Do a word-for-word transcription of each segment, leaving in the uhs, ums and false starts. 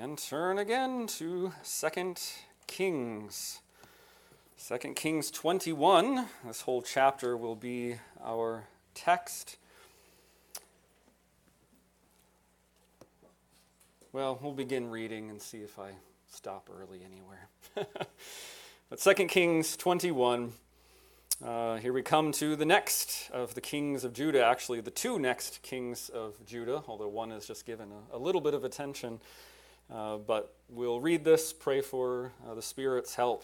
And turn again to Second Kings. Second Kings twenty-one. This whole chapter will be our text. Well, we'll begin reading and see if I stop early anywhere. But Second Kings twenty-one, uh, here we come to the next of the kings of Judah, actually the two next kings of Judah, although one is just given a, a little bit of attention. Uh, but we'll read this, pray for uh, the Spirit's help.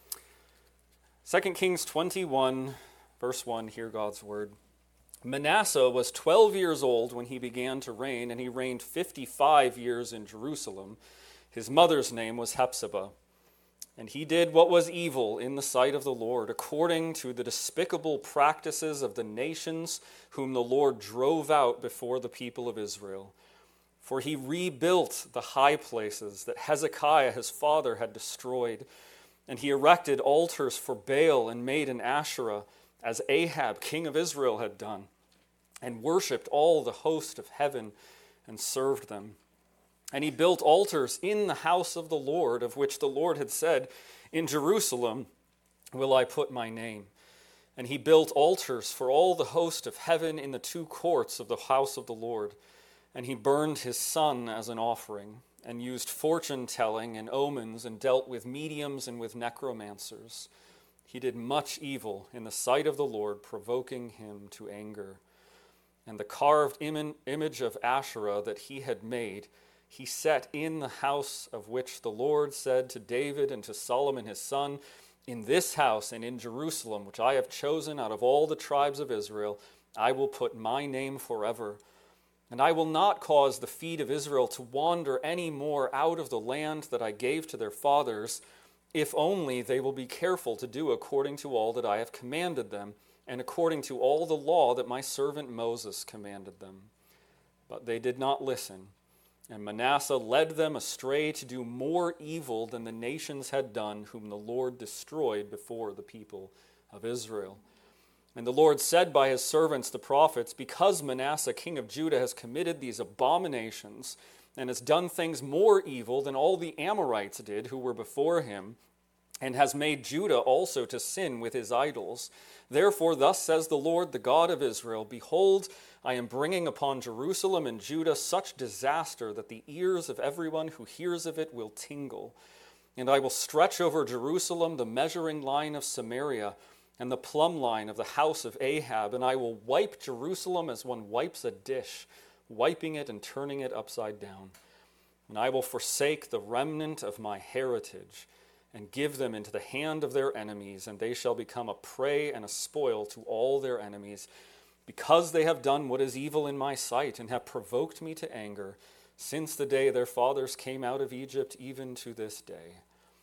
Second Kings twenty-one, verse one, hear God's word. Manasseh was twelve years old when he began to reign, and he reigned fifty-five years in Jerusalem. His mother's name was Hephzibah. And he did what was evil in the sight of the Lord, according to the despicable practices of the nations whom the Lord drove out before the people of Israel. For he rebuilt the high places that Hezekiah his father had destroyed, and he erected altars for Baal and made an Asherah, as Ahab king of Israel had done, and worshipped all the host of heaven and served them. And he built altars in the house of the Lord, of which the Lord had said, "In Jerusalem will I put my name." And he built altars for all the host of heaven in the two courts of the house of the Lord. And he burned his son as an offering, and used fortune-telling and omens, and dealt with mediums and with necromancers. He did much evil in the sight of the Lord, provoking him to anger. And the carved im- image of Asherah that he had made, he set in the house of which the Lord said to David and to Solomon his son, "In this house and in Jerusalem, which I have chosen out of all the tribes of Israel, I will put my name forever. And I will not cause the feet of Israel to wander any more out of the land that I gave to their fathers, if only they will be careful to do according to all that I have commanded them, and according to all the law that my servant Moses commanded them." But they did not listen, and Manasseh led them astray to do more evil than the nations had done, whom the Lord destroyed before the people of Israel. And the Lord said by his servants the prophets, "Because Manasseh king of Judah has committed these abominations, and has done things more evil than all the Amorites did who were before him, and has made Judah also to sin with his idols. Therefore thus says the Lord, the God of Israel, Behold, I am bringing upon Jerusalem and Judah such disaster that the ears of everyone who hears of it will tingle. And I will stretch over Jerusalem the measuring line of Samaria, and the plumb line of the house of Ahab, and I will wipe Jerusalem as one wipes a dish, wiping it and turning it upside down. And I will forsake the remnant of my heritage, and give them into the hand of their enemies, and they shall become a prey and a spoil to all their enemies, because they have done what is evil in my sight, and have provoked me to anger, since the day their fathers came out of Egypt, even to this day.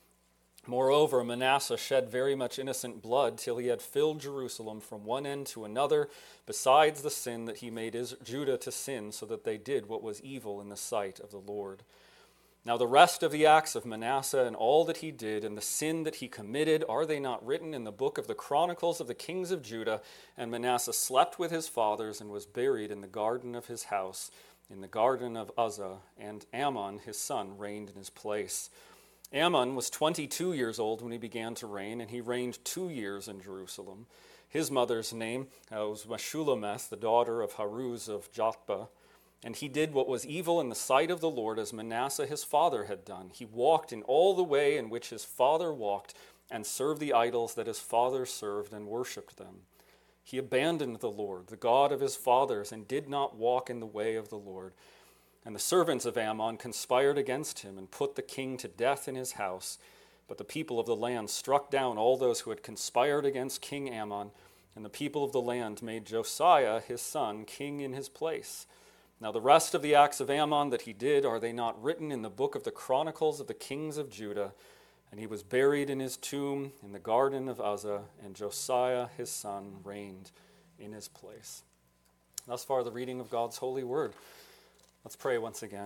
Moreover, Manasseh shed very much innocent blood till he had filled Jerusalem from one end to another, besides the sin that he made Judah to sin, so that they did what was evil in the sight of the Lord. Now the rest of the acts of Manasseh and all that he did and the sin that he committed, are they not written in the book of the Chronicles of the kings of Judah? And Manasseh slept with his fathers and was buried in the garden of his house, in the garden of Uzzah, and Amon his son reigned in his place. Amon was twenty-two years old when he began to reign, and he reigned two years in Jerusalem. His mother's name uh, was Meshullemeth, the daughter of Haruz of Jotbah. And he did what was evil in the sight of the Lord, as Manasseh his father had done. He walked in all the way in which his father walked, and served the idols that his father served, and worshipped them. He abandoned the Lord, the God of his fathers, and did not walk in the way of the Lord. And the servants of Ammon conspired against him, and put the king to death in his house. But the people of the land struck down all those who had conspired against King Ammon, and the people of the land made Josiah his son king in his place. Now the rest of the acts of Ammon that he did, are they not written in the book of the Chronicles of the kings of Judah? And he was buried in his tomb in the garden of Uzzah, and Josiah his son reigned in his place." Thus far the reading of God's holy word. Let's pray once again.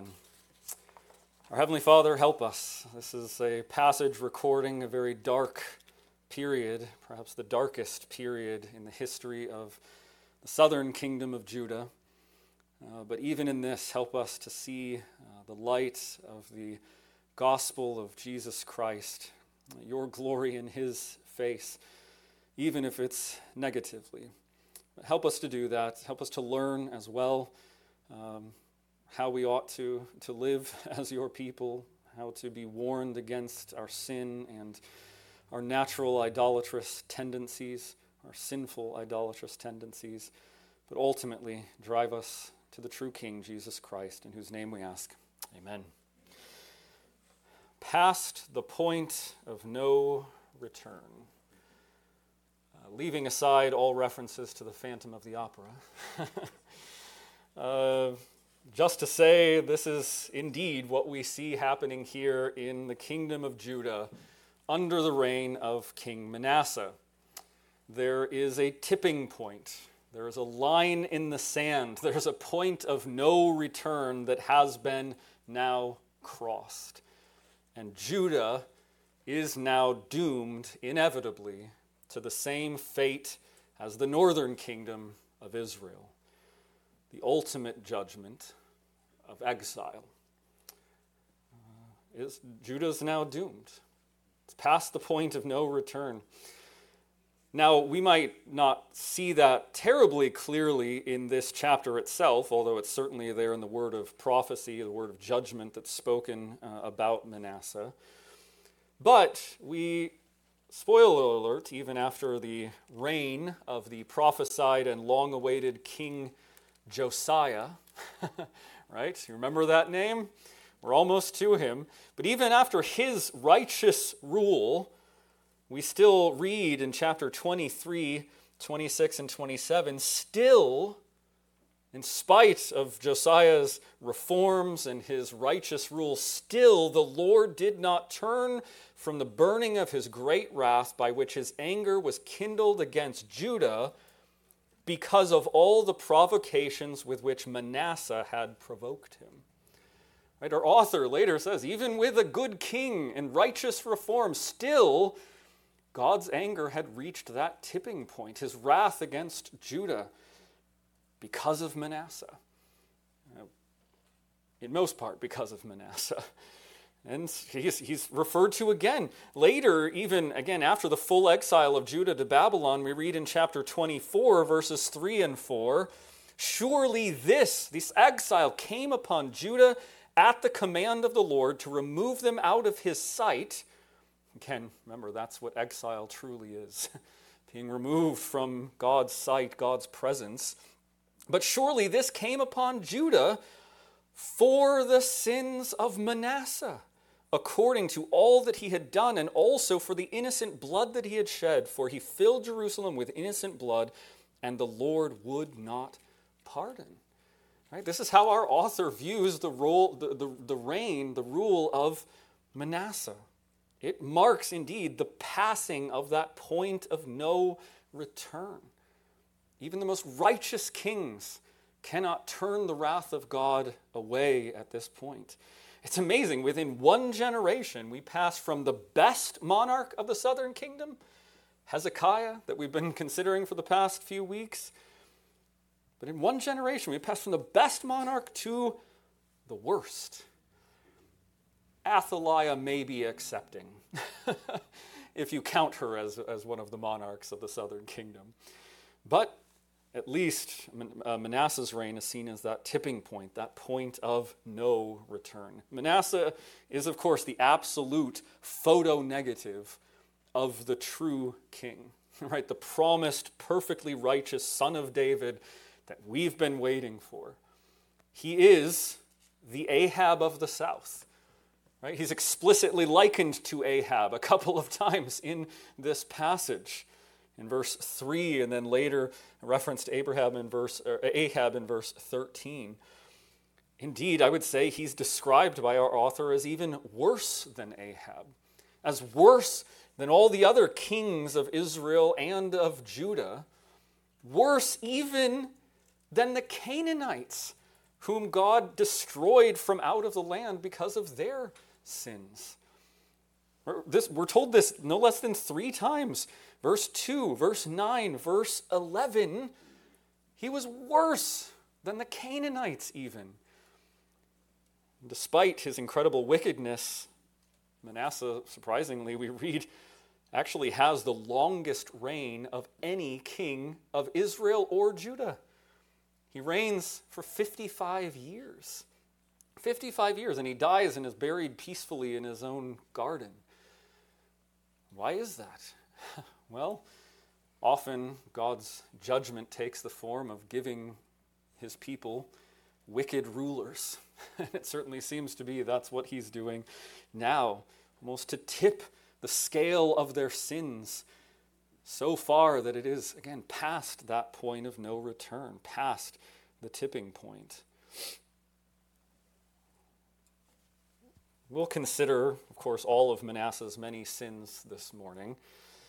Our Heavenly Father, help us. This is a passage recording a very dark period, perhaps the darkest period in the history of the southern kingdom of Judah. Uh, but even in this, help us to see uh, the light of the gospel of Jesus Christ, your glory in his face, even if it's negatively. Help us to do that. Help us to learn as well um, how we ought to, to live as your people, how to be warned against our sin and our natural idolatrous tendencies, our sinful idolatrous tendencies, but ultimately drive us to the true King, Jesus Christ, in whose name we ask. Amen. Past the point of no return. Uh, leaving aside all references to the Phantom of the Opera, uh, just to say this is indeed what we see happening here in the kingdom of Judah under the reign of King Manasseh. There is a tipping point. There is a line in the sand. There's a point of no return that has been now crossed. And Judah is now doomed, inevitably, to the same fate as the northern kingdom of Israel, the ultimate judgment of exile. Uh, is, Judah is now doomed. It's past the point of no return. Now, we might not see that terribly clearly in this chapter itself, although it's certainly there in the word of prophecy, the word of judgment that's spoken uh, about Manasseh. But we, spoiler alert, even after the reign of the prophesied and long-awaited King Josiah, right? You remember that name? We're almost to him. But even after his righteous rule, we still read in chapter twenty-three, twenty-six, and twenty-seven, still, in spite of Josiah's reforms and his righteous rule, still the Lord did not turn from the burning of his great wrath by which his anger was kindled against Judah because of all the provocations with which Manasseh had provoked him. Right? Our author later says, even with a good king and righteous reform, still God's anger had reached that tipping point, his wrath against Judah, because of Manasseh. In most part, because of Manasseh. And he's, he's referred to again. Later, even again after the full exile of Judah to Babylon, we read in chapter twenty-four, verses three and four, surely this, this exile came upon Judah at the command of the Lord to remove them out of his sight. Again, remember, that's what exile truly is, being removed from God's sight, God's presence. But surely this came upon Judah for the sins of Manasseh, according to all that he had done, and also for the innocent blood that he had shed, for he filled Jerusalem with innocent blood, and the Lord would not pardon. Right? This is how our author views the role, the, the, the reign, the rule of Manasseh. It marks, indeed, the passing of that point of no return. Even the most righteous kings cannot turn the wrath of God away at this point. It's amazing. Within one generation, we pass from the best monarch of the southern kingdom, Hezekiah, that we've been considering for the past few weeks. But in one generation, we pass from the best monarch to the worst. Athaliah may be accepting, if you count her as, as one of the monarchs of the southern kingdom. But at least Manasseh's reign is seen as that tipping point, that point of no return. Manasseh is, of course, the absolute photo negative of the true king, right? The promised, perfectly righteous son of David that we've been waiting for. He is the Ahab of the south. Right? He's explicitly likened to Ahab a couple of times in this passage. In verse three, and then later a reference to Abraham in verse, or Ahab in verse thirteen. Indeed, I would say he's described by our author as even worse than Ahab, as worse than all the other kings of Israel and of Judah, worse even than the Canaanites, whom God destroyed from out of the land because of their sins. We're, this, we're told this no less than three times. Verse two, verse nine, verse eleven. He was worse than the Canaanites even. Despite his incredible wickedness, Manasseh, surprisingly, we read, actually has the longest reign of any king of Israel or Judah. He reigns for fifty-five years. fifty-five years, and he dies and is buried peacefully in his own garden. Why is that? Well, often God's judgment takes the form of giving his people wicked rulers. And it certainly seems to be that's what he's doing now, almost to tip the scale of their sins so far that it is, again, past that point of no return, past the tipping point. We'll consider, of course, all of Manasseh's many sins this morning.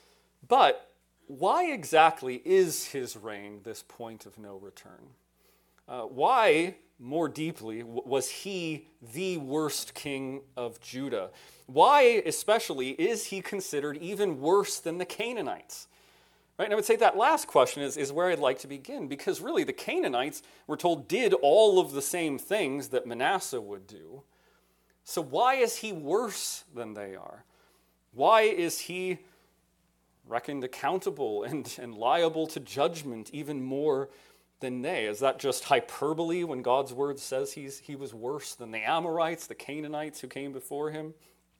But why exactly is his reign this point of no return? Uh, why, more deeply, w- was he the worst king of Judah? Why, especially, is he considered even worse than the Canaanites? Right? And I would say that last question is, is where I'd like to begin, because really the Canaanites, we're told, did all of the same things that Manasseh would do. So why is he worse than they are? Why is he reckoned accountable and, and liable to judgment even more than they? Is that just hyperbole when God's word says he's, he was worse than the Amorites, the Canaanites who came before him?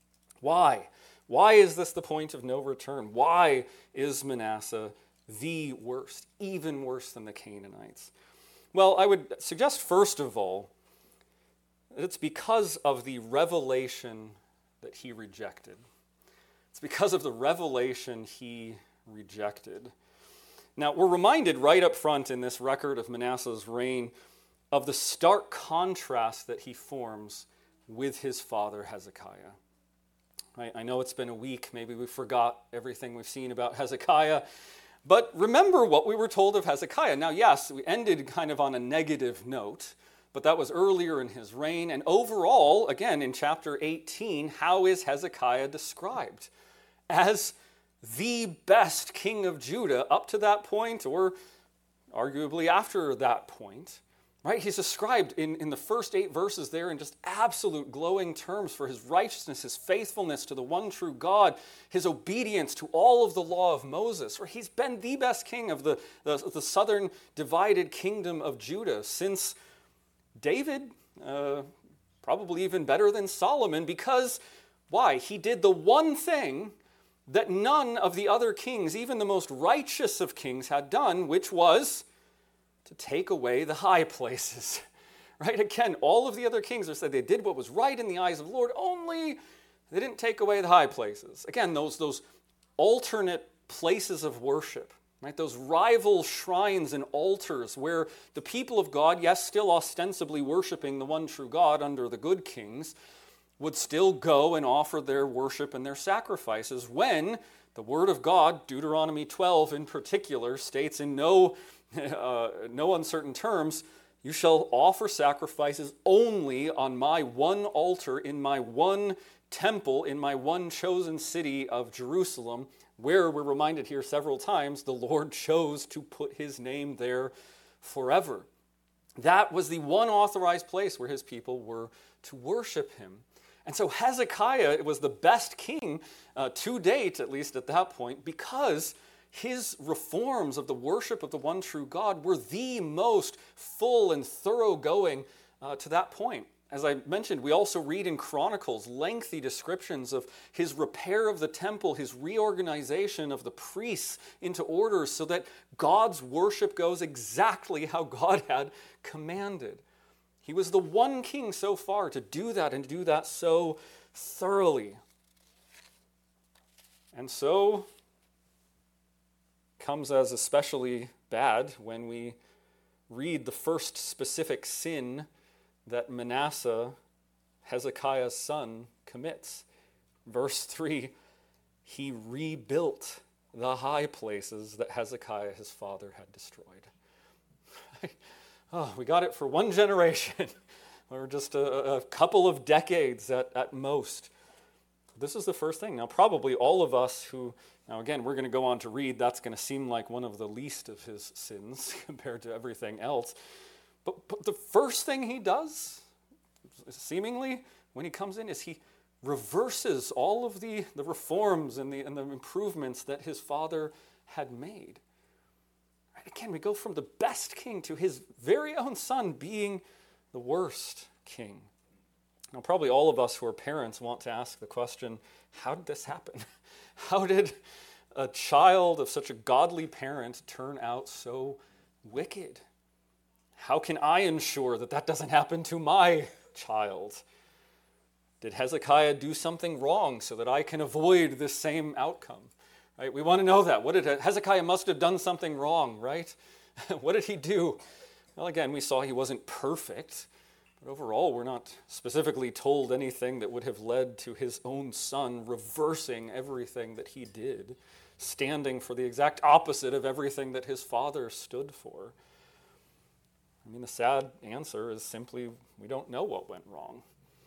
Why? Why is this the point of no return? Why is Manasseh the worst, even worse than the Canaanites? Well, I would suggest first of all, that it's because of the revelation that he rejected. It's because of the revelation he rejected. Now, we're reminded right up front in this record of Manasseh's reign of the stark contrast that he forms with his father Hezekiah. I, I know it's been a week. Maybe we forgot everything we've seen about Hezekiah. But remember what we were told of Hezekiah. Now, yes, we ended kind of on a negative note, but that was earlier in his reign. And overall, again, in chapter eighteen, how is Hezekiah described? As the best king of Judah up to that point, or arguably after that point. Right? He's described in, in the first eight verses there in just absolute glowing terms for his righteousness, his faithfulness to the one true God, his obedience to all of the law of Moses. Where he's been the best king of the, the, the southern divided kingdom of Judah since David, uh, probably even better than Solomon, because, why? He did the one thing that none of the other kings, even the most righteous of kings, had done, which was to take away the high places. Right? Again, all of the other kings are said they did what was right in the eyes of the Lord, only they didn't take away the high places. Again, those, those alternate places of worship. Right, those rival shrines and altars where the people of God, yes, still ostensibly worshiping the one true God under the good kings, would still go and offer their worship and their sacrifices when the word of God, Deuteronomy twelve in particular, states in no, uh, no uncertain terms, you shall offer sacrifices only on my one altar in my one temple in my one chosen city of Jerusalem, where we're reminded here several times the Lord chose to put his name there forever. That was the one authorized place where his people were to worship him. And so Hezekiah was the best king uh, to date, at least at that point, because his reforms of the worship of the one true God were the most full and thoroughgoing uh, to that point. As I mentioned, we also read in Chronicles lengthy descriptions of his repair of the temple, his reorganization of the priests into orders so that God's worship goes exactly how God had commanded. He was the one king so far to do that and do that so thoroughly. And so comes as especially bad when we read the first specific sin that Manasseh, Hezekiah's son, commits. Verse three, he rebuilt the high places that Hezekiah, his father, had destroyed. Oh, we got it for one generation, or just a, a couple of decades at, at most. This is the first thing. Now, probably all of us who, now again, we're going to go on to read, that's going to seem like one of the least of his sins compared to everything else. But, but the first thing he does, seemingly, when he comes in, is he reverses all of the, the reforms and the, and the improvements that his father had made. Right? Again, we go from the best king to his very own son being the worst king. Now, probably all of us who are parents want to ask the question, how did this happen? How did a child of such a godly parent turn out so wicked? How can I ensure that that doesn't happen to my child? Did Hezekiah do something wrong so that I can avoid this same outcome? Right? We want to know that. What did Hezekiah must have done something wrong, right? What did he do? Well, again, we saw he wasn't perfect, but overall, we're not specifically told anything that would have led to his own son reversing everything that he did, standing for the exact opposite of everything that his father stood for. I mean, the sad answer is simply we don't know what went wrong.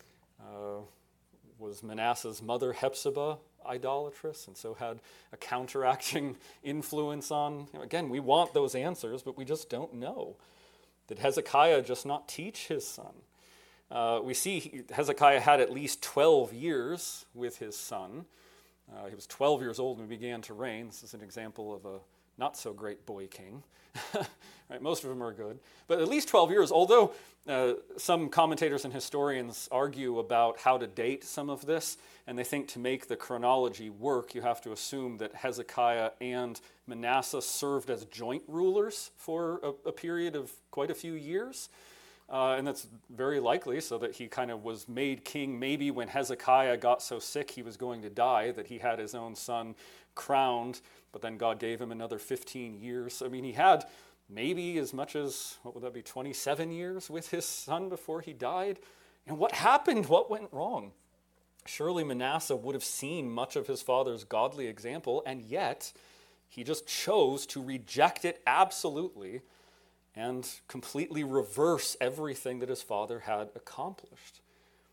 Uh, was Manasseh's mother Hephzibah idolatrous and so had a counteracting influence on? You know, again, we want those answers, but we just don't know. Did Hezekiah just not teach his son? Uh, we see he, Hezekiah had at least twelve years with his son. Uh, he was twelve years old when he began to reign. This is an example of a not-so-great boy king. Right? Most of them are good. But at least twelve years, although uh, some commentators and historians argue about how to date some of this, and they think to make the chronology work, you have to assume that Hezekiah and Manasseh served as joint rulers for a, a period of quite a few years. Uh, and that's very likely, so that he kind of was made king maybe when Hezekiah got so sick he was going to die that he had his own son crowned, but then God gave him another fifteen years. I mean, he had maybe as much as, what would that be, twenty-seven years with his son before he died. And what happened? What went wrong? Surely Manasseh would have seen much of his father's godly example, and yet he just chose to reject it absolutely and completely reverse everything that his father had accomplished.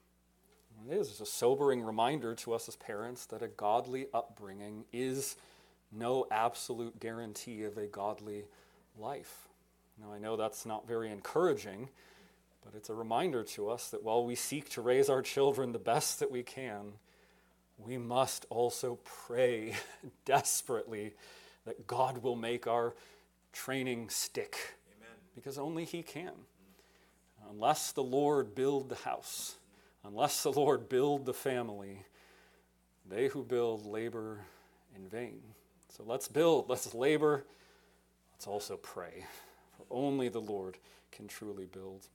It is a sobering reminder to us as parents that a godly upbringing is no absolute guarantee of a godly life. Now, I know that's not very encouraging, but it's a reminder to us that while we seek to raise our children the best that we can, we must also pray desperately that God will make our training stick. Because only he can. Unless the Lord build the house, unless the Lord build the family, they who build labor in vain. So let's build, let's labor, let's also pray. For only the Lord can truly build.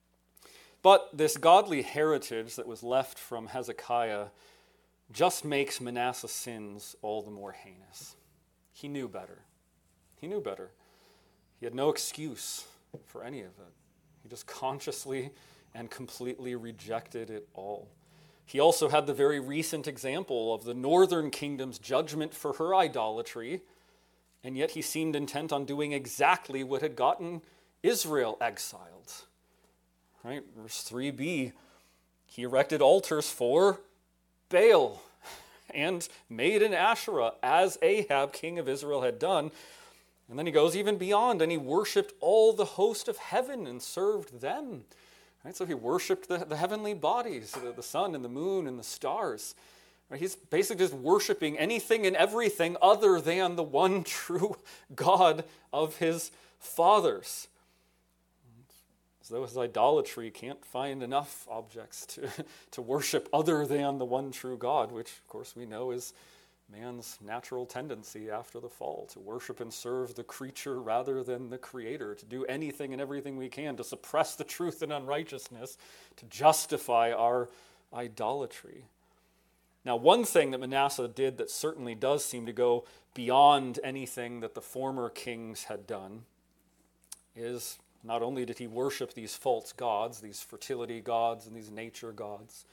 But this godly heritage that was left from Hezekiah just makes Manasseh's sins all the more heinous. He knew better. He knew better. He had no excuse for any of it. He just consciously and completely rejected it all. He also had the very recent example of the northern kingdom's judgment for her idolatry, and yet he seemed intent on doing exactly what had gotten Israel exiled. Right? Verse three b, he erected altars for Baal and made an Asherah, as Ahab, king of Israel, had done. And then he goes even beyond, and he worshipped all the host of heaven and served them. Right? So he worshipped the, the heavenly bodies, the, the sun and the moon and the stars. Right? He's basically just worshiping anything and everything other than the one true God of his fathers. As though his idolatry can't find enough objects to, to worship other than the one true God, which, of course, we know is man's natural tendency after the fall, to worship and serve the creature rather than the creator, to do anything and everything we can to suppress the truth and unrighteousness, to justify our idolatry. Now, one thing that Manasseh did that certainly does seem to go beyond anything that the former kings had done is not only did he worship these false gods, these fertility gods and these nature gods,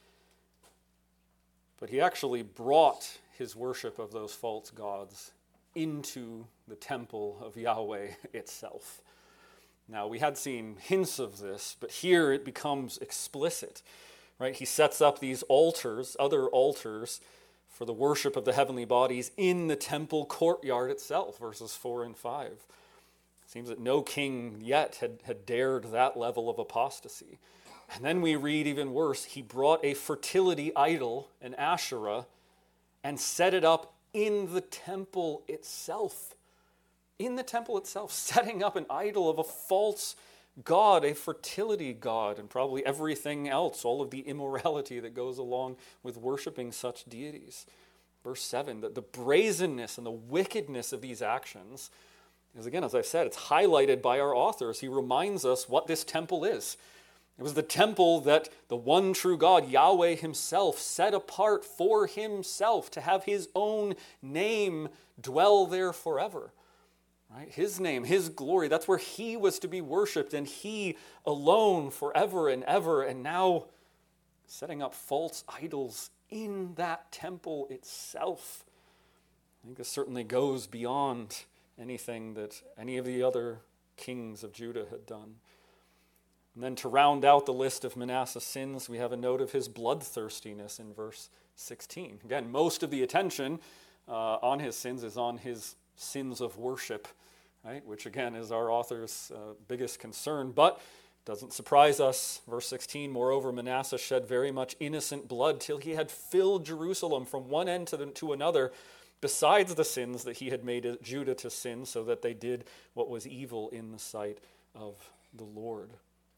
but he actually brought his worship of those false gods into the temple of Yahweh itself. Now, we had seen hints of this, but here it becomes explicit. Right? He sets up these altars, other altars, for the worship of the heavenly bodies in the temple courtyard itself, verses four and five. Seems that no king yet had, had dared that level of apostasy. And then we read even worse, he brought a fertility idol, an Asherah, and set it up in the temple itself. In the temple itself, setting up an idol of a false god, a fertility god, and probably everything else, all of the immorality that goes along with worshiping such deities. Verse seven, that the brazenness and the wickedness of these actions is, again, as I've said, it's highlighted by our authors. He reminds us what this temple is. It was the temple that the one true God, Yahweh himself, set apart for himself to have his own name dwell there forever. Right? His name, his glory, that's where he was to be worshipped, and he alone forever and ever. And now setting up false idols in that temple itself. I think this certainly goes beyond anything that any of the other kings of Judah had done. And then to round out the list of Manasseh's sins, we have a note of his bloodthirstiness in verse sixteen. Again, most of the attention uh, on his sins is on his sins of worship, right? Which again is our author's uh, biggest concern, but doesn't surprise us. Verse sixteen, moreover, Manasseh shed very much innocent blood till he had filled Jerusalem from one end to, the, to another, besides the sins that he had made Judah to sin, so that they did what was evil in the sight of the Lord.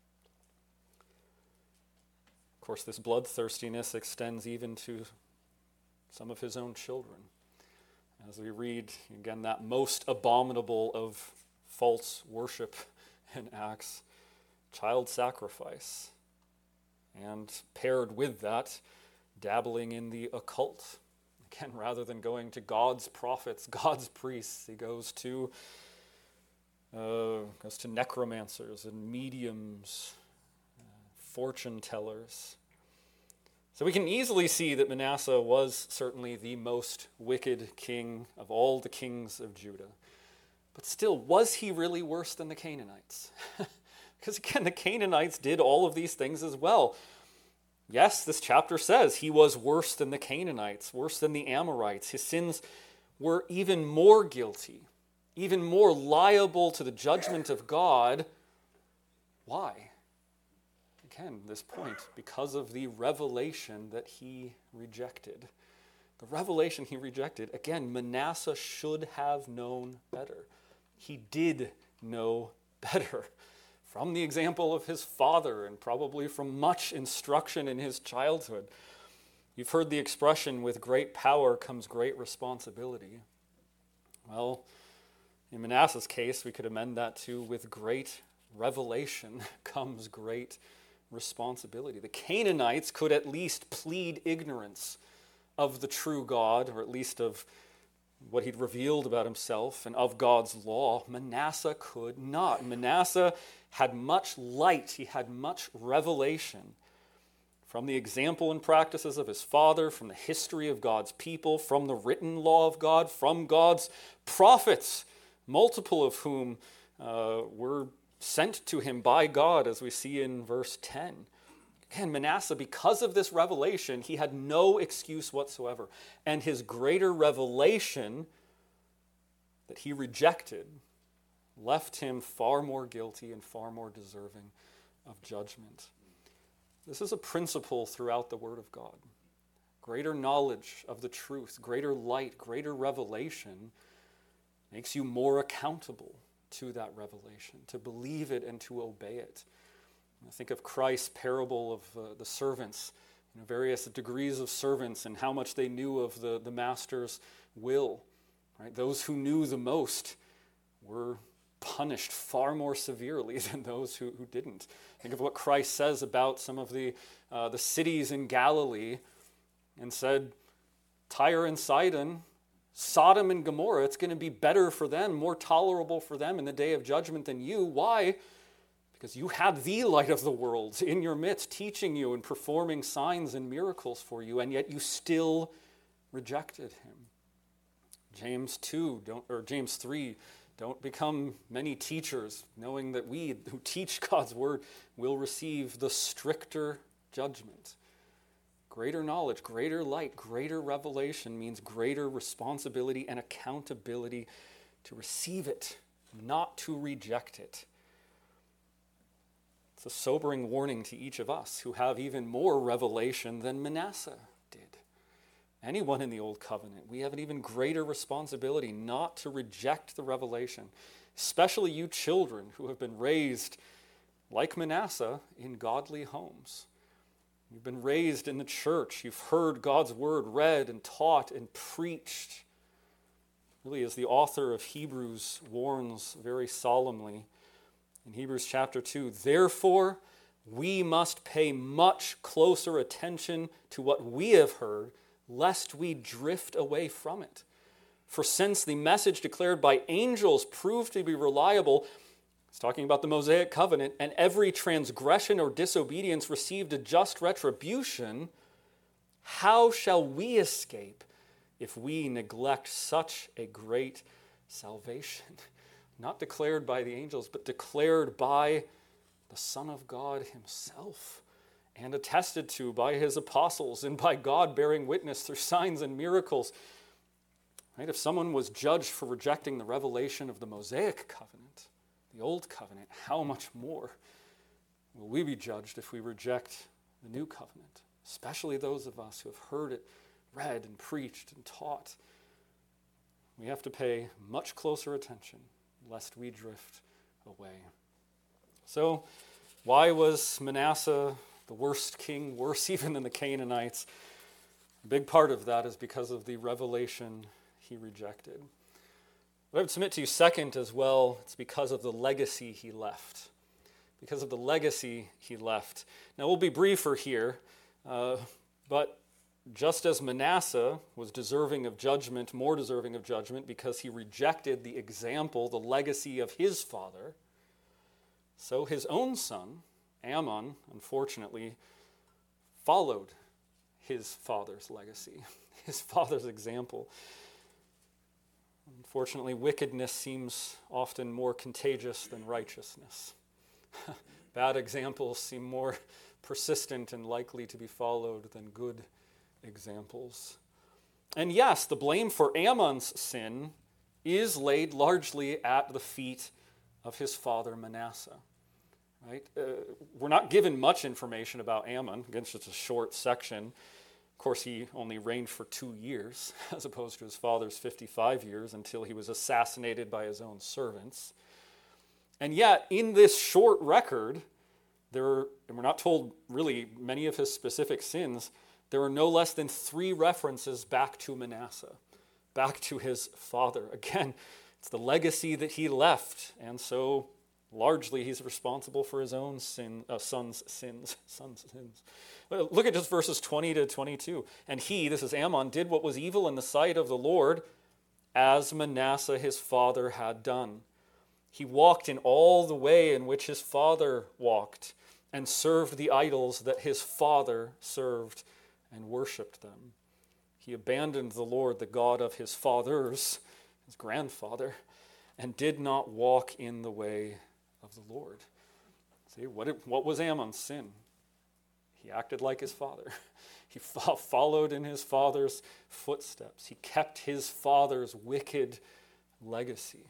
Of course, this bloodthirstiness extends even to some of his own children. As we read, again, that most abominable of false worship and acts, child sacrifice. And paired with that, dabbling in the occult. Again, rather than going to God's prophets, God's priests, he goes to uh, goes to necromancers and mediums, uh, fortune tellers. So we can easily see that Manasseh was certainly the most wicked king of all the kings of Judah. But still, was he really worse than the Canaanites? Because again, the Canaanites did all of these things as well. Yes, this chapter says he was worse than the Canaanites, worse than the Amorites. His sins were even more guilty, even more liable to the judgment of God. Why? Again, this point, because of the revelation that he rejected. The revelation he rejected. Again, Manasseh should have known better. He did know better. From the example of his father and probably from much instruction in his childhood. You've heard the expression, with great power comes great responsibility. Well, in Manasseh's case, we could amend that to, with great revelation comes great responsibility. The Canaanites could at least plead ignorance of the true God, or at least of what he'd revealed about himself and of God's law. Manasseh could not. Manasseh had much light, he had much revelation from the example and practices of his father, from the history of God's people, from the written law of God, from God's prophets, multiple of whom uh, were sent to him by God, as we see in verse ten. Again, Manasseh, because of this revelation, he had no excuse whatsoever. And his greater revelation that he rejected left him far more guilty and far more deserving of judgment. This is a principle throughout the Word of God. Greater knowledge of the truth, greater light, greater revelation makes you more accountable to that revelation, to believe it and to obey it. I think of Christ's parable of uh, the servants, you know, various degrees of servants and how much they knew of the, the master's will. Right? Those who knew the most were punished far more severely than those who, who didn't. Think of what Christ says about some of the, uh, the cities in Galilee, and said, Tyre and Sidon, Sodom and Gomorrah, it's going to be better for them, more tolerable for them in the day of judgment than you. Why? Because you had the light of the world in your midst, teaching you and performing signs and miracles for you, and yet you still rejected him. James two, don't, or James three, don't become many teachers, knowing that we who teach God's word will receive the stricter judgment. Greater knowledge, greater light, greater revelation means greater responsibility and accountability to receive it not to reject it. It's a sobering warning to each of us who have even more revelation than Manasseh did. Anyone in the Old Covenant, we have an even greater responsibility not to reject the revelation, especially you children who have been raised, like Manasseh, in godly homes. You've been raised in the church. You've heard God's word read and taught and preached. Really, as the author of Hebrews warns very solemnly in Hebrews chapter two, therefore we must pay much closer attention to what we have heard, lest we drift away from it. For since the message declared by angels proved to be reliable, it's talking about the Mosaic covenant, and every transgression or disobedience received a just retribution, how shall we escape if we neglect such a great salvation? Not declared by the angels, but declared by the Son of God himself, and attested to by his apostles and by God bearing witness through signs and miracles. Right? If someone was judged for rejecting the revelation of the Mosaic covenant, the Old Covenant, how much more will we be judged if we reject the New Covenant, especially those of us who have heard it read and preached and taught. We have to pay much closer attention lest we drift away. So, why was Manasseh the worst king, worse even than the Canaanites? A big part of that is because of the revelation he rejected. But I would submit to you, second as well, it's because of the legacy he left. Because of the legacy he left. Now, we'll be briefer here, uh, but just as Manasseh was deserving of judgment, more deserving of judgment, because he rejected the example, the legacy of his father, so his own son, Ammon, unfortunately, followed his father's legacy, his father's example. Unfortunately, wickedness seems often more contagious than righteousness. Bad examples seem more persistent and likely to be followed than good examples. And yes, the blame for Ammon's sin is laid largely at the feet of his father Manasseh. Right? Uh, we're not given much information about Ammon. Again, it's just a short section. Of course, he only reigned for two years, as opposed to his father's fifty-five years, until he was assassinated by his own servants. And yet, in this short record, there are, and we're not told really many of his specific sins, there are no less than three references back to Manasseh, back to his father. Again, it's the legacy that he left, and so largely he's responsible for his own sin, uh, son's sins. Son's sins. Look at just verses twenty to twenty-two. And he, this is Ammon, did what was evil in the sight of the Lord, as Manasseh his father had done. He walked in all the way in which his father walked, and served the idols that his father served, and worshipped them. He abandoned the Lord, the God of his fathers, his grandfather, and did not walk in the way of the Lord. See, what, what was Ammon's sin? He acted like his father. He fo- followed in his father's footsteps. He kept his father's wicked legacy.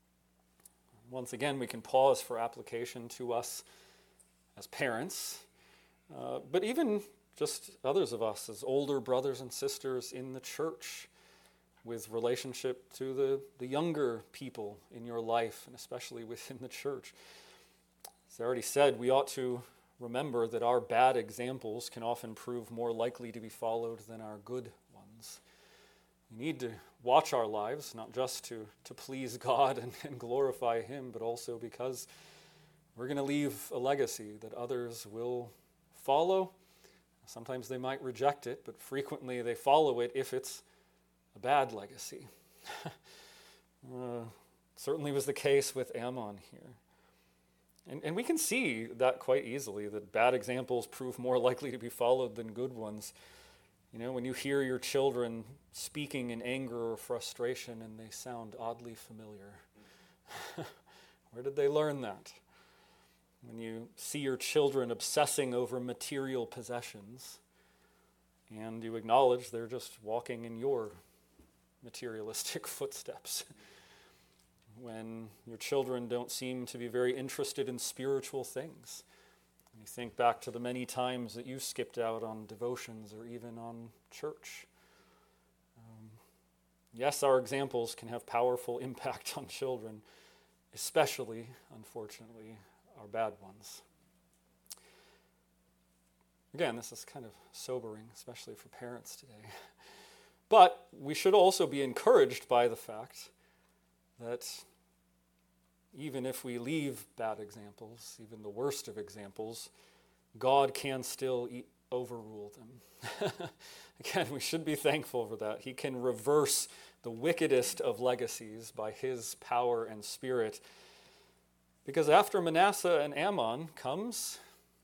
Once again, we can pause for application to us as parents, uh, but even just others of us as older brothers and sisters in the church, with relationship to the, the younger people in your life, and especially within the church. As I already said, we ought to remember that our bad examples can often prove more likely to be followed than our good ones. We need to watch our lives, not just to, to please God and, and glorify Him, but also because we're going to leave a legacy that others will follow. Sometimes they might reject it, but frequently they follow it if it's a bad legacy. uh, certainly was the case with Ammon here. And, and we can see that quite easily, that bad examples prove more likely to be followed than good ones. You know, when you hear your children speaking in anger or frustration and they sound oddly familiar. Where did they learn that? When you see your children obsessing over material possessions and you acknowledge they're just walking in your materialistic footsteps. when your children don't seem to be very interested in spiritual things. You think back to the many times that you skipped out on devotions or even on church. Um, yes, our examples can have powerful impact on children, especially, unfortunately, our bad ones. Again, this is kind of sobering, especially for parents today. But we should also be encouraged by the fact that even if we leave bad examples, even the worst of examples, God can still e- overrule them. Again, we should be thankful for that. He can reverse the wickedest of legacies by his power and spirit. Because after Manasseh and Ammon comes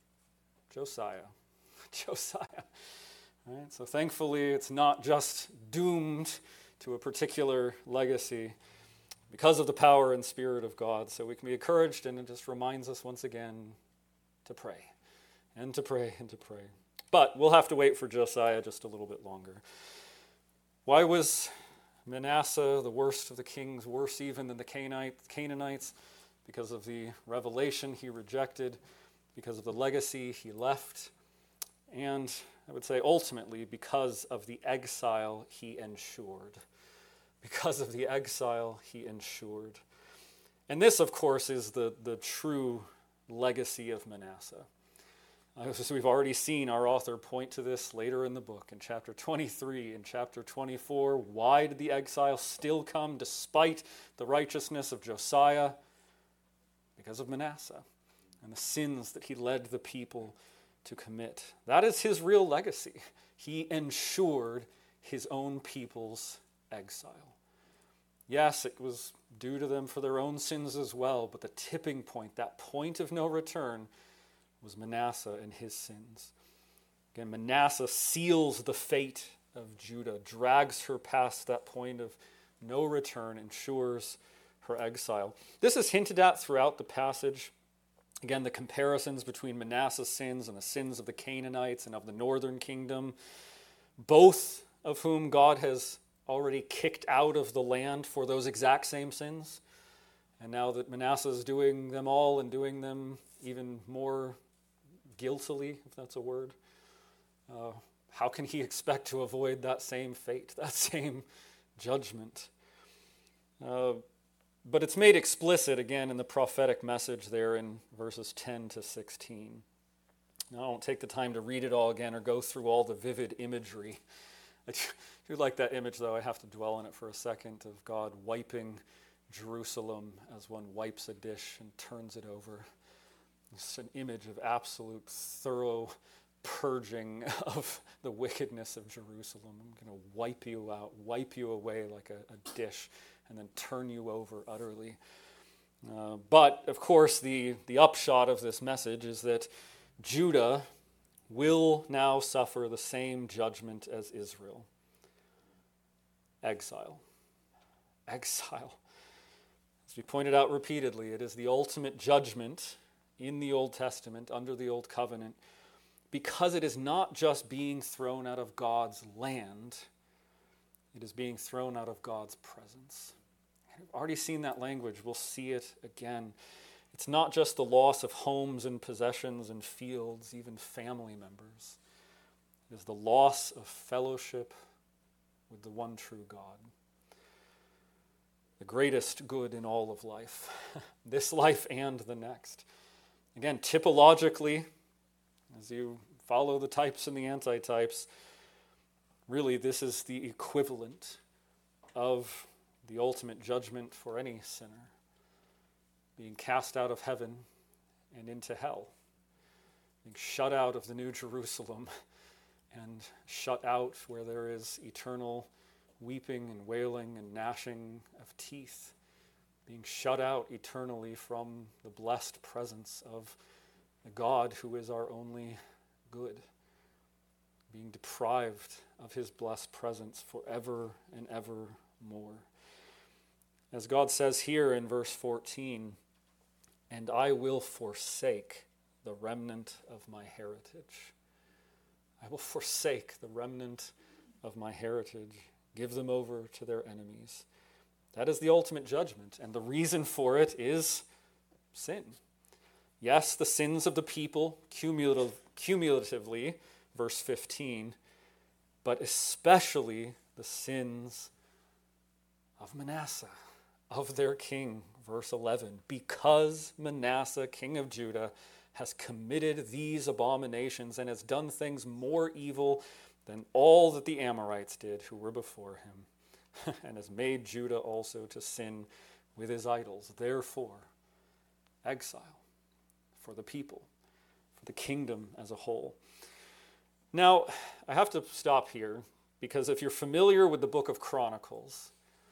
Josiah. Josiah. Right? So thankfully, it's not just doomed to a particular legacy because of the power and spirit of God. So we can be encouraged, and it just reminds us once again to pray, and to pray, and to pray. But we'll have to wait for Josiah just a little bit longer. Why was Manasseh the worst of the kings, worse even than the Canaanites? Because of the revelation he rejected, because of the legacy he left, and I would say ultimately because of the exile he ensured. Because of the exile he ensured. And this, of course, is the, the true legacy of Manasseh. As we've already seen our author point to this later in the book, in chapter twenty-three, in chapter twenty-four. Why did the exile still come despite the righteousness of Josiah? Because of Manasseh and the sins that he led the people to commit. That is his real legacy. He ensured his own people's exile. Yes, it was due to them for their own sins as well, but the tipping point, that point of no return, was Manasseh and his sins. Again, Manasseh seals the fate of Judah, drags her past that point of no return, ensures her exile. This is hinted at throughout the passage. Again, the comparisons between Manasseh's sins and the sins of the Canaanites and of the northern kingdom, both of whom God has already kicked out of the land for those exact same sins. And now that Manasseh is doing them all and doing them even more guiltily, if that's a word, uh, how can he expect to avoid that same fate, that same judgment? Uh, but it's made explicit again in the prophetic message there in verses ten to sixteen. Now, I won't take the time to read it all again or go through all the vivid imagery. I do like that image, though. I have to dwell on it for a second, of God wiping Jerusalem as one wipes a dish and turns it over. It's an image of absolute, thorough purging of the wickedness of Jerusalem. I'm going to wipe you out, wipe you away like a, a dish, and then turn you over utterly. Uh, but, of course, the, the upshot of this message is that Judah will now suffer the same judgment as Israel. Exile. Exile. As we pointed out repeatedly, it is the ultimate judgment in the Old Testament, under the Old Covenant, because it is not just being thrown out of God's land, it is being thrown out of God's presence. We've already seen that language. We'll see it again. It's not just the loss of homes and possessions and fields, even family members. It is the loss of fellowship with the one true God. The greatest good in all of life, this life and the next. Again, typologically, as you follow the types and the antitypes, really this is the equivalent of the ultimate judgment for any sinner. Being cast out of heaven and into hell. Being shut out of the New Jerusalem and shut out where there is eternal weeping and wailing and gnashing of teeth. Being shut out eternally from the blessed presence of the God who is our only good. Being deprived of his blessed presence forever and ever more. As God says here in verse fourteen, "And I will forsake the remnant of my heritage." I will forsake the remnant of my heritage, give them over to their enemies. That is the ultimate judgment, and the reason for it is sin. Yes, the sins of the people cumulative, cumulatively, verse fifteen, but especially the sins of Manasseh, of their king, verse eleven. Because Manasseh, king of Judah, has committed these abominations and has done things more evil than all that the Amorites did who were before him, and has made Judah also to sin with his idols. Therefore, exile for the people, for the kingdom as a whole. Now, I have to stop here, because if you're familiar with the book of Chronicles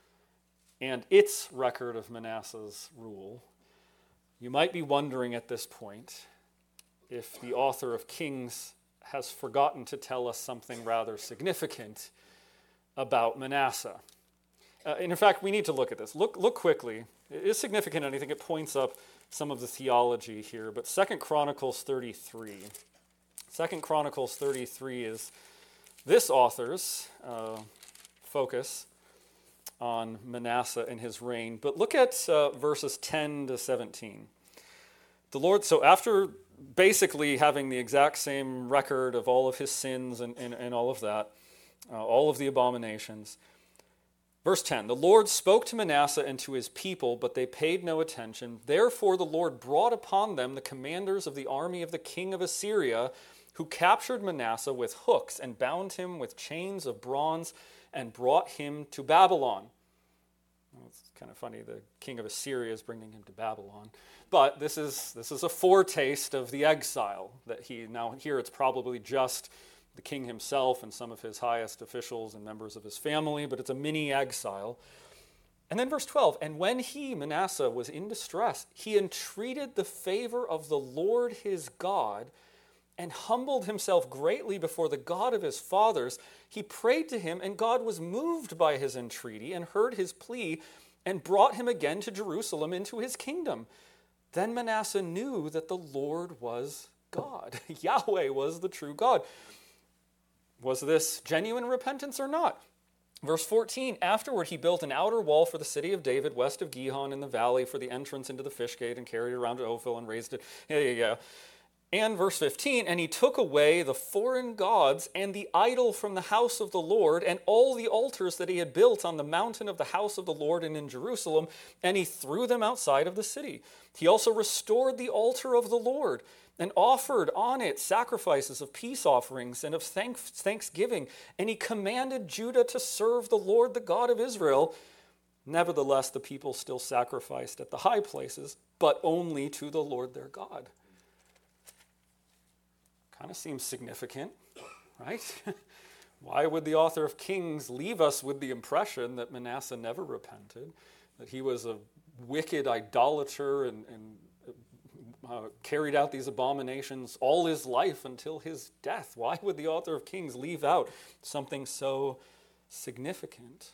and its record of Manasseh's rule, you might be wondering at this point if the author of Kings has forgotten to tell us something rather significant about Manasseh. Uh, and in fact, we need to look at this. Look, look quickly. It is significant, and I think it points up some of the theology here. But Second Chronicles thirty-three. Second Chronicles thirty-three is this author's uh, focus on Manasseh and his reign. But look at uh, verses ten to seventeen. The Lord, so after basically having the exact same record of all of his sins and, and, and all of that, uh, all of the abominations. Verse ten, the Lord spoke to Manasseh and to his people, but they paid no attention. Therefore the Lord brought upon them the commanders of the army of the king of Assyria, who captured Manasseh with hooks and bound him with chains of bronze and brought him to Babylon. Well, it's kind of funny, the king of Assyria is bringing him to Babylon. But this is this is a foretaste of the exile that he, now here it's probably just the king himself and some of his highest officials and members of his family, but it's a mini exile. And then verse twelve, and when he, Manasseh, was in distress, he entreated the favor of the Lord his God and humbled himself greatly before the God of his fathers. He prayed to him, and God was moved by his entreaty and heard his plea and brought him again to Jerusalem into his kingdom. Then Manasseh knew that the Lord was God. Yahweh was the true God. Was this genuine repentance or not? Verse fourteen, afterward he built an outer wall for the city of David west of Gihon in the valley for the entrance into the fish gate and carried it around to Ophel and raised it. Yeah, yeah, yeah. And verse fifteen, and he took away the foreign gods and the idol from the house of the Lord and all the altars that he had built on the mountain of the house of the Lord and in Jerusalem, and he threw them outside of the city. He also restored the altar of the Lord and offered on it sacrifices of peace offerings and of thanksgiving, and he commanded Judah to serve the Lord, the God of Israel. Nevertheless, the people still sacrificed at the high places, but only to the Lord their God. Kind of seems significant, right? Why would the author of Kings leave us with the impression that Manasseh never repented, that he was a wicked idolater and, and uh, carried out these abominations all his life until his death? Why would the author of Kings leave out something so significant?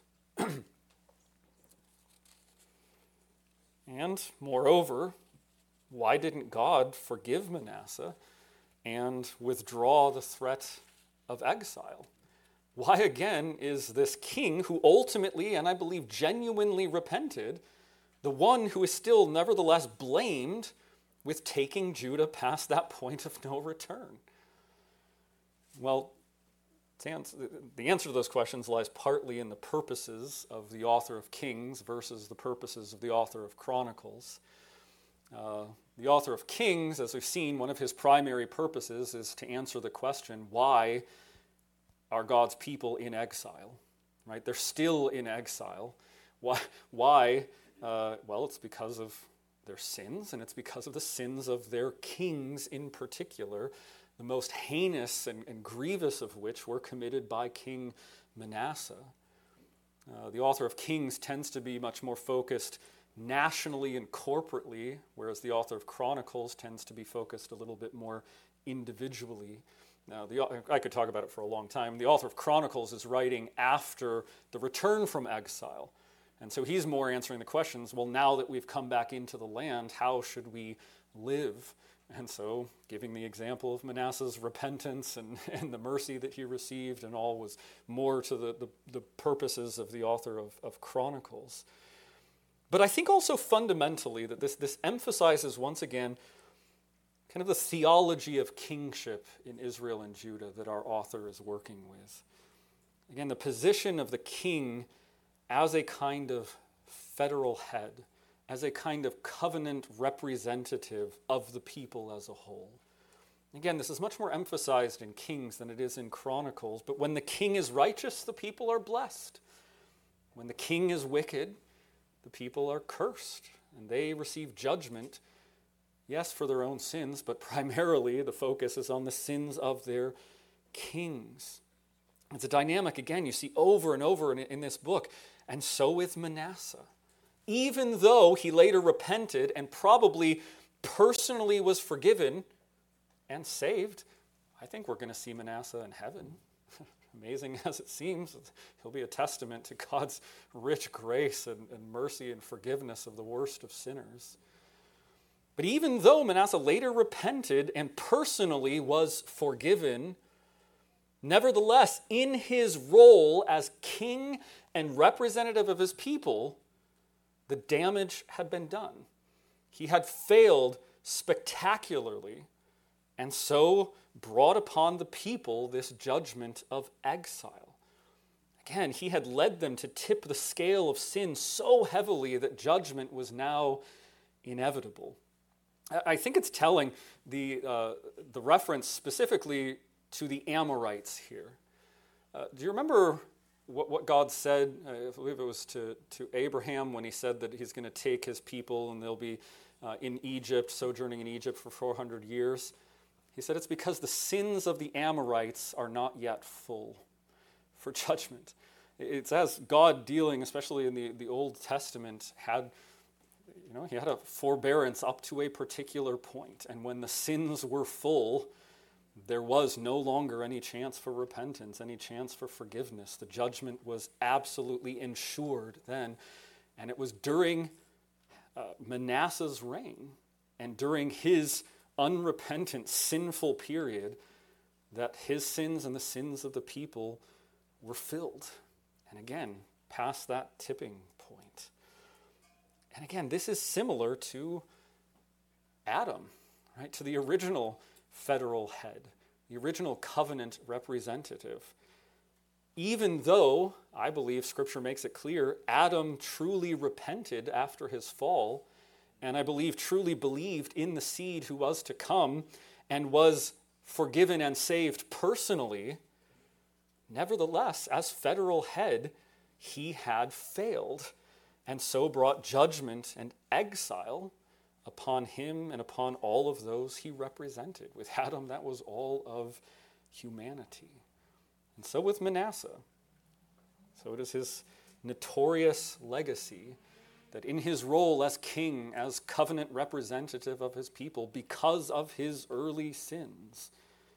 And moreover, why didn't God forgive Manasseh and withdraw the threat of exile? Why again is this king, who ultimately, and I believe genuinely repented, the one who is still nevertheless blamed with taking Judah past that point of no return? Well, the answer to those questions lies partly in the purposes of the author of Kings versus the purposes of the author of Chronicles. Uh, the author of Kings, as we've seen, one of his primary purposes is to answer the question, why are God's people in exile? Right? They're still in exile. Why? Why? Uh, well, it's because of their sins, and it's because of the sins of their kings in particular, the most heinous and, and grievous of which were committed by King Manasseh. Uh, the author of Kings tends to be much more focused nationally and corporately, whereas the author of Chronicles tends to be focused a little bit more individually. Now, the, I could talk about it for a long time. The author of Chronicles is writing after the return from exile. And so he's more answering the questions, well, now that we've come back into the land, how should we live? And so giving the example of Manasseh's repentance and, and the mercy that he received and all was more to the, the, the purposes of the author of, of Chronicles. But I think also fundamentally that this, this emphasizes once again kind of the theology of kingship in Israel and Judah that our author is working with. Again, the position of the king as a kind of federal head, as a kind of covenant representative of the people as a whole. Again, this is much more emphasized in Kings than it is in Chronicles, but when the king is righteous, the people are blessed. When the king is wicked, the people are cursed, and they receive judgment, yes, for their own sins, but primarily the focus is on the sins of their kings. It's a dynamic, again, you see over and over in, in this book, and so with Manasseh. Even though he later repented and probably personally was forgiven and saved, I think we're going to see Manasseh in heaven. Amazing as it seems, he'll be a testament to God's rich grace and, and mercy and forgiveness of the worst of sinners. But even though Manasseh later repented and personally was forgiven, nevertheless, in his role as king and representative of his people, the damage had been done. He had failed spectacularly, and so brought upon the people this judgment of exile. Again, he had led them to tip the scale of sin so heavily that judgment was now inevitable. I think it's telling the, uh, the reference specifically to the Amorites here. Uh, do you remember what, what God said? I believe it was to, to Abraham when he said that he's going to take his people and they'll be uh, in Egypt, sojourning in Egypt for four hundred years. He said it's because the sins of the Amorites are not yet full for judgment. It's as God dealing, especially in the, the Old Testament, had, you know, he had a forbearance up to a particular point. And when the sins were full, there was no longer any chance for repentance, any chance for forgiveness. The judgment was absolutely ensured then. And it was during uh, Manasseh's reign and during his unrepentant, sinful period that his sins and the sins of the people were filled. And again, past that tipping point. And again, this is similar to Adam, right? To the original federal head, the original covenant representative. Even though, I believe Scripture makes it clear, Adam truly repented after his fall, and I believe truly believed in the seed who was to come and was forgiven and saved personally, nevertheless, as federal head, he had failed and so brought judgment and exile upon him and upon all of those he represented. With Adam, that was all of humanity. And so with Manasseh. So it is his notorious legacy that in his role as king, as covenant representative of his people, because of his early sins,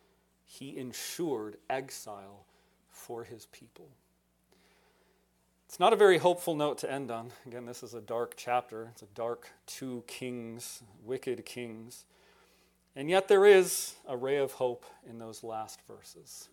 he ensured exile for his people. It's not a very hopeful note to end on. Again, this is a dark chapter. It's a dark two kings, wicked kings. And yet there is a ray of hope in those last verses.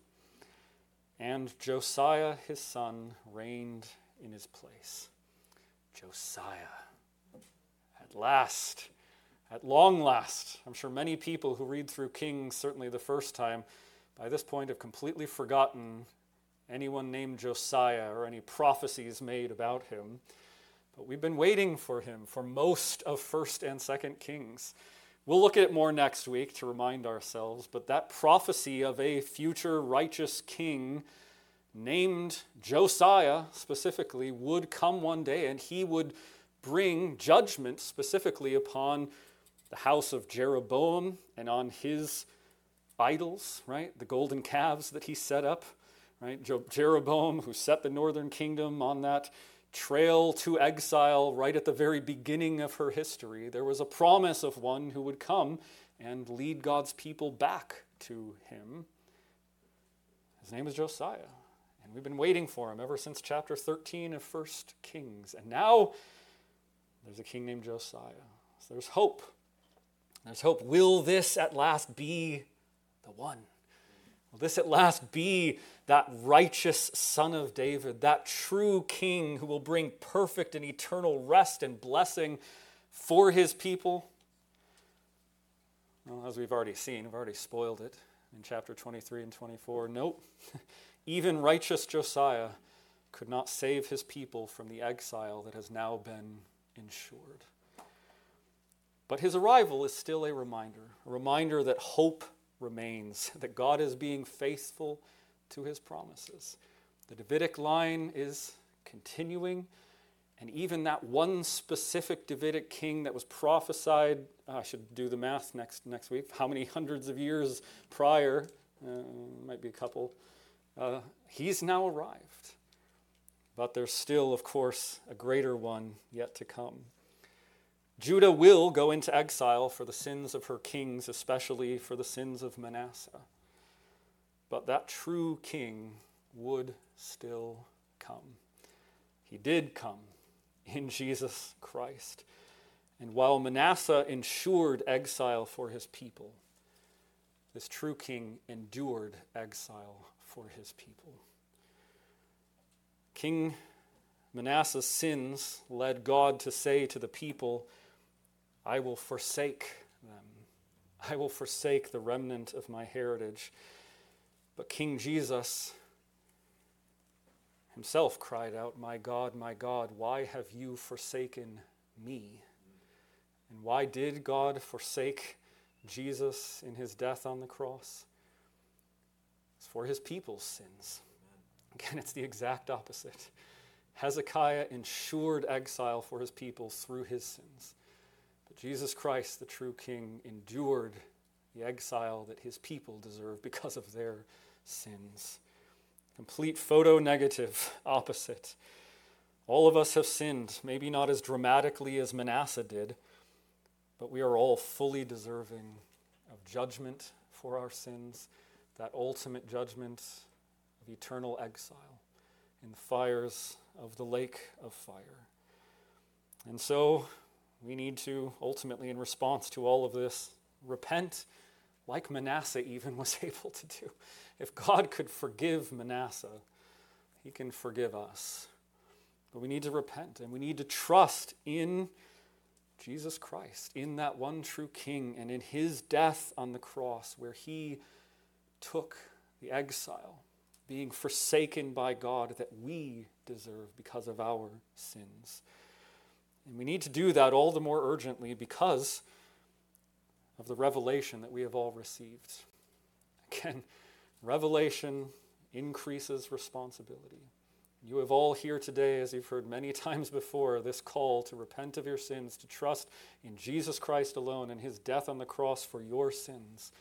And Josiah, his son, reigned in his place. Josiah. At last, at long last. I'm sure many people who read through Kings, certainly the first time, by this point have completely forgotten anyone named Josiah or any prophecies made about him. But we've been waiting for him for most of First and Second Kings. We'll look at it more next week to remind ourselves, but that prophecy of a future righteous king named Josiah specifically would come one day, and he would bring judgment specifically upon the house of Jeroboam and on his idols, right? The golden calves that he set up, right? Jeroboam, who set the northern kingdom on that trail to exile right at the very beginning of her history. There was a promise of one who would come and lead God's people back to him. His name is Josiah. And we've been waiting for him ever since chapter thirteen of First Kings. And now there's a king named Josiah. So there's hope. There's hope. Will this at last be the one? Will this at last be that righteous Son of David, that true King who will bring perfect and eternal rest and blessing for his people? Well, as we've already seen, we've already spoiled it in chapter twenty-three and twenty-four. Nope. Even righteous Josiah could not save his people from the exile that has now been ensured. But his arrival is still a reminder, a reminder that hope remains, that God is being faithful to his promises. The Davidic line is continuing, and even that one specific Davidic king that was prophesied, I should do the math next next week, how many hundreds of years prior, uh, might be a couple, uh, he's now arrived. But there's still, of course, a greater one yet to come. Judah will go into exile for the sins of her kings, especially for the sins of Manasseh. But that true king would still come. He did come in Jesus Christ. And while Manasseh ensured exile for his people, this true king endured exile for his people. King Manasseh's sins led God to say to the people, I will forsake them. I will forsake the remnant of my heritage. But King Jesus himself cried out, my God, my God, why have you forsaken me? And why did God forsake Jesus in his death on the cross? It's for his people's sins. Again, it's the exact opposite. Hezekiah ensured exile for his people through his sins. But Jesus Christ, the true king, endured the exile that his people deserve because of their sins. Complete photo-negative opposite. All of us have sinned, maybe not as dramatically as Manasseh did, but we are all fully deserving of judgment for our sins, that ultimate judgment of eternal exile in the fires of the lake of fire. And so we need to ultimately, in response to all of this, repent like Manasseh even was able to do. If God could forgive Manasseh, he can forgive us. But we need to repent, and we need to trust in Jesus Christ, in that one true King, and in his death on the cross, where he took the exile, being forsaken by God that we deserve because of our sins. And we need to do that all the more urgently because of the revelation that we have all received. Again, revelation increases responsibility. You have all here today, as you've heard many times before, this call to repent of your sins, to trust in Jesus Christ alone and his death on the cross for your sins.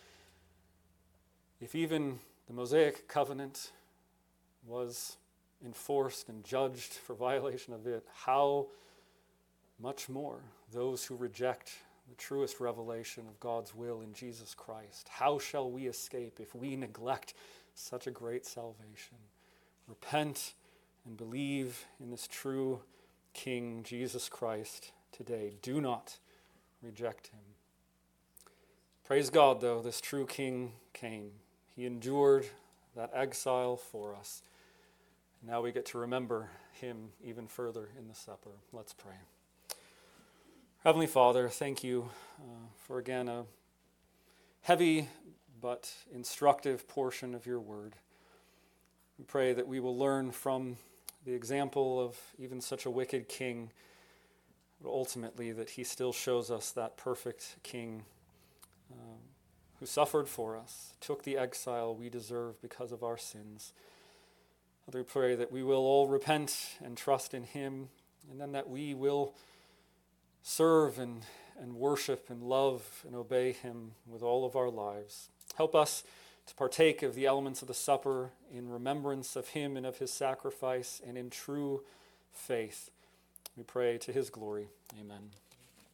If even the Mosaic covenant was enforced and judged for violation of it, how much more those who reject the truest revelation of God's will in Jesus Christ? How shall we escape if we neglect such a great salvation? Repent and believe in this true King, Jesus Christ, today. Do not reject him. Praise God, though, this true King came. He endured that exile for us. Now we get to remember him even further in the supper. Let's pray. Heavenly Father, thank you uh, for, again, a heavy but instructive portion of your word. We pray that we will learn from the example of even such a wicked king, but ultimately that he still shows us that perfect king uh, who suffered for us, took the exile we deserve because of our sins. Father, we pray that we will all repent and trust in him, and then that we will serve and, and worship and love and obey him with all of our lives. Help us to partake of the elements of the supper in remembrance of him and of his sacrifice and in true faith. We pray to his glory. Amen.